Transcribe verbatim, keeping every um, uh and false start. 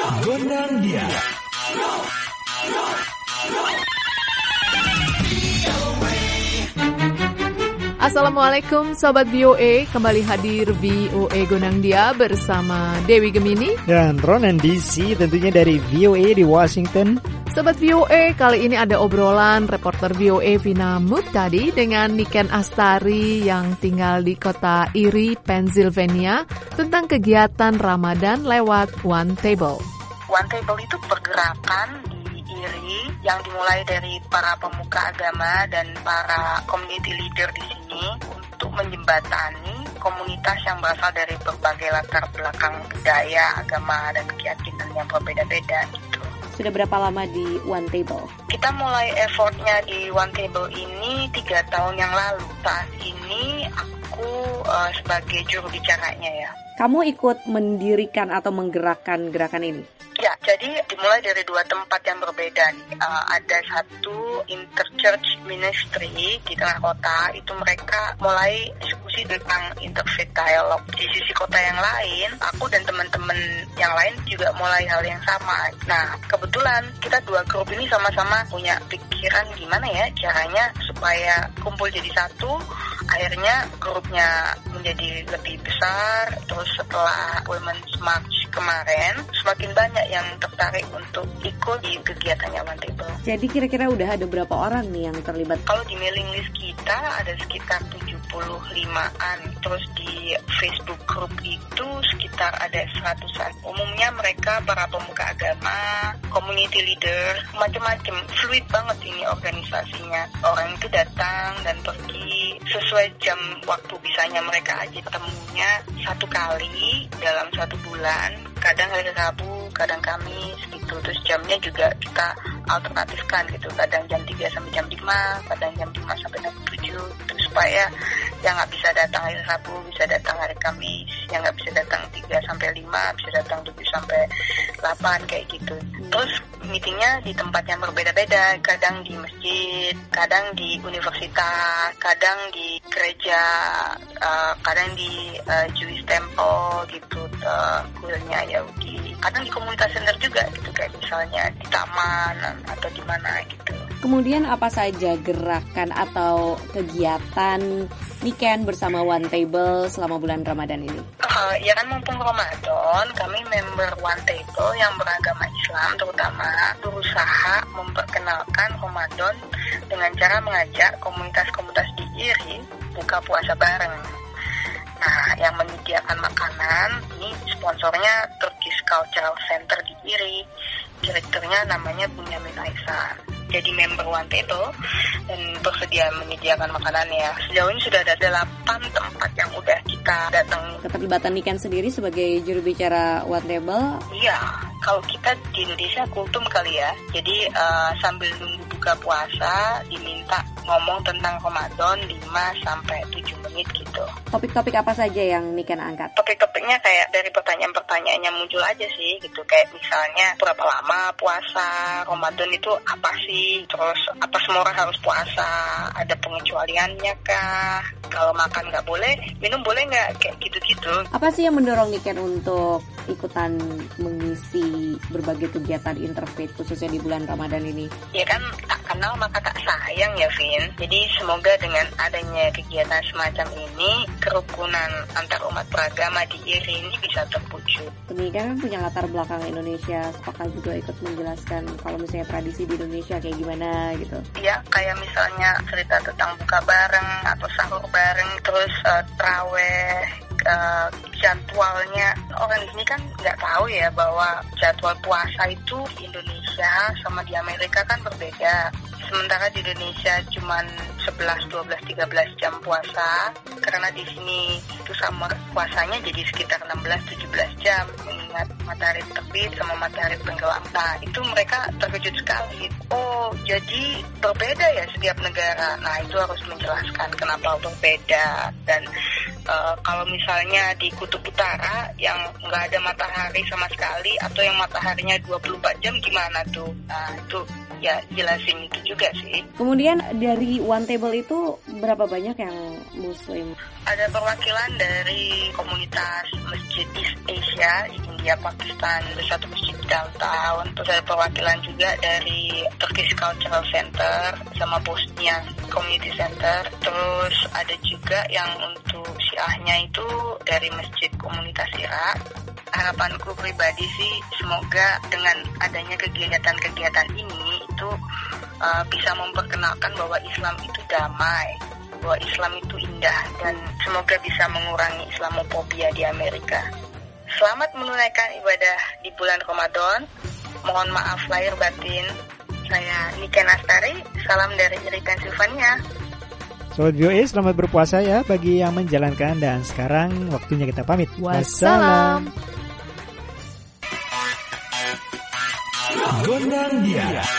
Gondang dia. Assalamualaikum Sobat V O A, kembali hadir V O A Gondang Dia bersama Dewi Gemini dan Ronan D C, tentunya dari V O A di Washington. Sobat V O A, kali ini ada obrolan reporter V O A Vina Muhtadi dengan Niken Astari yang tinggal di kota Erie, Pennsylvania, tentang kegiatan Ramadan lewat One Table. One Table itu pergerakan Erie yang dimulai dari para pemuka agama dan para community leader di sini untuk menjembatani komunitas yang berasal dari berbagai latar belakang budaya, agama, dan keyakinan yang berbeda-beda gitu. Sudah berapa lama di One Table? Kita mulai effortnya di One Table ini tiga tahun yang lalu. Saat ini aku uh, sebagai juru bicaranya ya. Kamu ikut mendirikan atau menggerakkan gerakan ini? Ya, jadi dimulai dari dua tempat yang berbeda nih. Uh, ada satu interchurch ministry di tengah kota, itu mereka mulai diskusi tentang interfaith dialogue. Di sisi kota yang lain, aku dan teman-teman yang lain juga mulai hal yang sama. Nah, kebetulan kita dua grup ini sama-sama punya pikiran gimana ya caranya supaya kumpul jadi satu. Akhirnya grupnya menjadi lebih besar. Terus setelah Women's March kemarin, semakin banyak yang tertarik untuk ikut di kegiatannya One Table. Jadi kira-kira udah ada berapa orang nih yang terlibat? Kalau di mailing list kita ada sekitar tujuh puluh limaan. Terus di Facebook group itu sekitar ada seratusan. Umumnya mereka para pemuka agama, community leader, macam-macam. Fluid banget ini organisasinya. Orang itu datang dan pergi sesuai jam waktu bisanya mereka aja. Ketemunya satu kali dalam satu bulan. Kadang hari Rabu, kadang Kamis gitu. Terus jamnya juga kita alternatifkan gitu. Kadang jam tiga sampai jam lima, kadang jam lima sampai jam tujuh gitu. Supaya yang nggak bisa datang hari Rabu bisa datang hari Kamis, yang nggak bisa datang tiga sampai lima bisa datang tujuh sampai delapan kayak gitu. Terus meetingnya di tempat yang berbeda-beda, kadang di masjid, kadang di universitas, kadang di gereja, uh, kadang di uh, Jewish temple gitu, uh, kuilnya Yahudi, kadang di komunitas center juga gitu, kayak misalnya di taman atau di mana gitu. Kemudian apa saja gerakan atau kegiatan Niken bersama One Table selama bulan Ramadan ini? Uh, ya kan mumpung Ramadan, kami member One Table yang beragama Islam terutama berusaha memperkenalkan Ramadan dengan cara mengajak komunitas-komunitas di Erie buka puasa bareng. Nah, yang menyediakan makanan ini sponsornya Turkish Cultural Center di Erie. Direkturnya namanya Bunyamin Aisan. Jadi member One Table dan bersedia menyediakan makanan ya. Sejauh ini sudah ada delapan tempat yang udah kita datangi. Keterlibatan Niken sendiri sebagai juru bicara One Table? Iya, kalau kita di Indonesia kultum kali ya. Jadi uh, sambil nunggu buka puasa diminta ngomong tentang Ramadan lima sampai tujuh menit gitu. Topik-topik apa saja yang Niken angkat? Topik-topiknya kayak dari pertanyaan-pertanyaan yang muncul aja sih gitu. Kayak misalnya berapa lama puasa, Ramadan itu apa sih? Terus apa semua orang harus puasa? Ada pengecualiannya kah? Kalau makan nggak boleh, minum boleh nggak? Kayak gitu-gitu. Apa sih yang mendorong Niken untuk ikutan mengisi berbagai kegiatan interfaith khususnya di bulan Ramadan ini? Ya kan tak kenal maka tak sayang ya Vin. Jadi semoga dengan adanya kegiatan semacam ini kerukunan antar umat beragama di Erie ini bisa terwujud. Niken kan punya latar belakang Indonesia, apakah juga ikut menjelaskan kalau misalnya tradisi di Indonesia kayak gimana gitu? Ya kayak misalnya cerita tentang buka bareng atau sahur bareng, terus uh, traweh, uh, jadwalnya. Orang di sini kan nggak tahu ya bahwa jadwal puasa itu di Indonesia sama di Amerika kan berbeda. Sementara di Indonesia cuma sebelas, dua belas, tiga belas jam puasa. Karena di sini itu summer puasanya jadi sekitar enam belas, tujuh belas jam. Mengingat matahari terbit sama matahari tenggelam. Nah itu mereka terkejut sekali. Oh jadi berbeda ya setiap negara. Nah itu harus menjelaskan kenapa berbeda. Dan uh, kalau misalnya di Kutub Utara yang nggak ada matahari sama sekali atau yang mataharinya dua puluh empat jam gimana tuh? Nah itu ya jelasin itu juga sih. Kemudian dari One Table itu berapa banyak yang Muslim? Ada perwakilan dari komunitas Masjid East Asia Indonesia, India, Pakistan, ada satu masjid downtown. Terus ada perwakilan juga dari Turkish Cultural Center sama Bosnia Community Center. Terus ada juga yang untuk Syiahnya itu dari Masjid Komunitas Irak. Harapanku pribadi sih semoga dengan adanya kegiatan-kegiatan ini itu uh, bisa memperkenalkan bahwa Islam itu damai, bahwa Islam itu indah, dan semoga bisa mengurangi Islamofobia di Amerika. Selamat menunaikan ibadah di bulan Ramadan. Mohon maaf lahir batin. Saya Niken Astari, salam dari Erie, Pennsylvania. Sobat V O A, selamat berpuasa ya bagi yang menjalankan, dan sekarang waktunya kita pamit. Wassalam. Gondang dia.